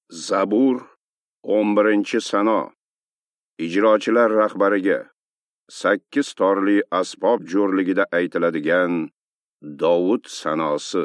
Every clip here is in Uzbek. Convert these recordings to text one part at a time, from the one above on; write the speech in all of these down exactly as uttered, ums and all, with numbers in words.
Zabur o'n birinchi Sano. Ijrochilar rahbariga sakkiz torli asbob jo'rligida aytiladigan Davud sanosi.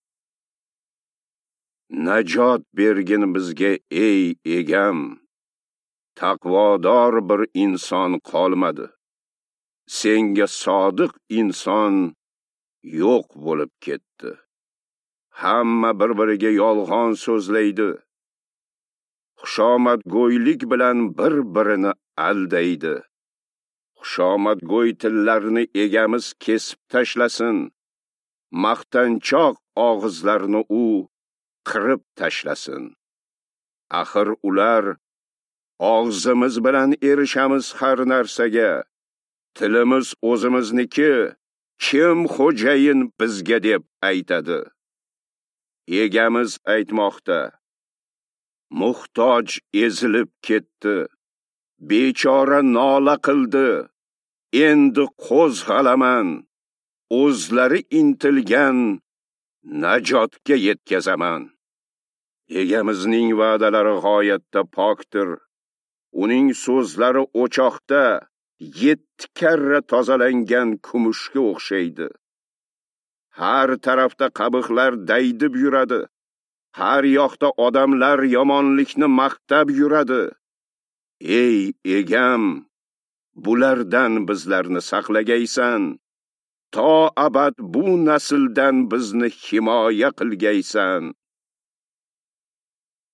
Najot bergin bizga ey egam, taqvodor bir inson qolmadi. Senga sodiq inson yo'q bo'lib ketdi. Hamma bir-biriga yolg'on so'zlaydi. Xushomadgo'ylik bilan bir-birini aldaydi. Xushomadgo'y tillarni egamiz kesib tashlasin. Maqtanchoq og'izlarni u qirib tashlasin. Axir ular og'zimiz bilan erishamiz har narsaga. Tilimiz o'zimizniki, kim xo'jayin bizga deb aytadi. Egamiz aytmoqda: muhtoj ezilib ketdi, bechora nola qildi, endi qo'zg'alaman, o'zlari intilgan najotga yetkazaman. Egamizning va'dalari g'oyatda pokdir, uning so'zlari o'choqda yetti karra tozalangan kumushga o'xshaydi. Har tarafda qabihlar daydib yuradi. Har yoqda odamlar yomonlikni maqtab yuradi. Ey egam, bulardan bizlarni saqlagaysan. To abad bu nasldan bizni himoya qilgaysan.